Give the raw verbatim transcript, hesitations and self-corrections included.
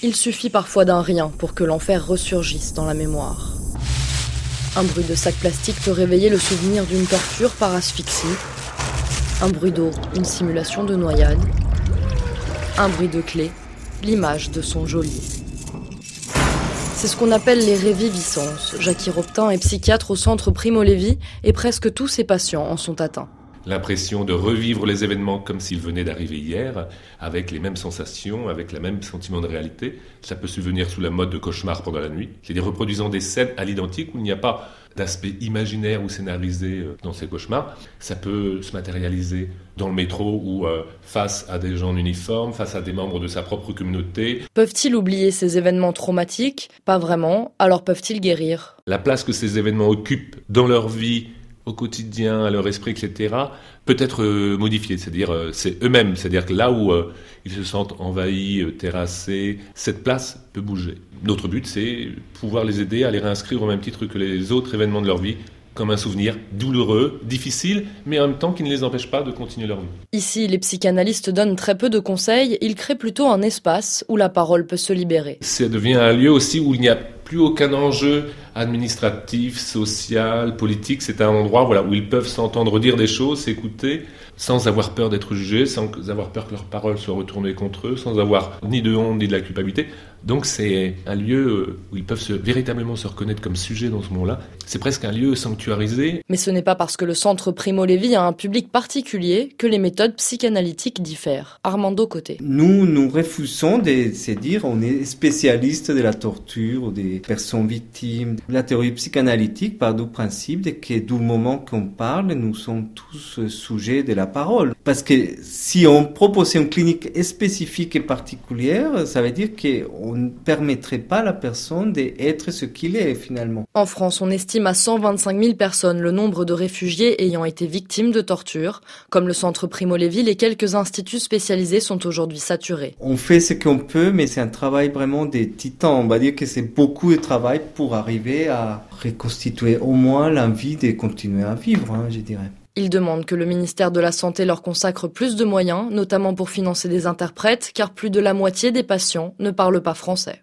Il suffit parfois d'un rien pour que l'enfer ressurgisse dans la mémoire. Un bruit de sac plastique peut réveiller le souvenir d'une torture par asphyxie. Un bruit d'eau, une simulation de noyade. Un bruit de clé, l'image de son geôlier. C'est ce qu'on appelle les réviviscences. Jackie Roptin est psychiatre au centre Primo Levi et presque tous ses patients en sont atteints. L'impression de revivre les événements comme s'ils venaient d'arriver hier, avec les mêmes sensations, avec le même sentiment de réalité. Ça peut subvenir sous la mode de cauchemar pendant la nuit, c'est-à-dire reproduisant des scènes à l'identique où il n'y a pas d'aspect imaginaire ou scénarisé dans ces cauchemars. Ça peut se matérialiser dans le métro ou euh, face à des gens en uniforme, face à des membres de sa propre communauté. Peuvent-ils oublier ces événements traumatiques ? Pas vraiment. Alors peuvent-ils guérir ? La place que ces événements occupent dans leur vie, au quotidien, à leur esprit, et cetera, peut être euh, modifiée. C'est-à-dire, euh, c'est eux-mêmes. C'est-à-dire que là où euh, ils se sentent envahis, euh, terrassés, cette place peut bouger. Notre but, c'est pouvoir les aider à les réinscrire au même titre que les autres événements de leur vie, comme un souvenir douloureux, difficile, mais en même temps qui ne les empêche pas de continuer leur vie. Ici, les psychanalystes donnent très peu de conseils, ils créent plutôt un espace où la parole peut se libérer. Ça devient un lieu aussi où il n'y a plus aucun enjeu administratif, social, politique. C'est un endroit voilà, où ils peuvent s'entendre dire des choses, s'écouter, sans avoir peur d'être jugés, sans avoir peur que leurs paroles soient retournées contre eux, sans avoir ni de honte ni de la culpabilité. Donc c'est un lieu où ils peuvent se, véritablement se reconnaître comme sujet dans ce moment-là. C'est presque un lieu sanctuarisé. Mais ce n'est pas parce que le centre Primo Levi a un public particulier que les méthodes psychanalytiques diffèrent. Armando Côté. Nous, nous refusons de se dire on est spécialiste de la torture ou des personnes victimes. La théorie psychanalytique part du principe que du moment qu'on parle, nous sommes tous sujets de la parole. Parce que si on proposait une clinique spécifique et particulière, ça veut dire qu'on ne permettrait pas à la personne d'être ce qu'il est finalement. En France, on estime à cent vingt-cinq mille personnes le nombre de réfugiés ayant été victimes de torture. Comme le centre Primo Levi, les quelques instituts spécialisés sont aujourd'hui saturés. On fait ce qu'on peut, mais c'est un travail vraiment des titans. On va dire que c'est beaucoup de travail pour arriver à reconstituer au moins l'envie de continuer à vivre, hein, je dirais. Ils demandent que le ministère de la Santé leur consacre plus de moyens, notamment pour financer des interprètes, car plus de la moitié des patients ne parlent pas français.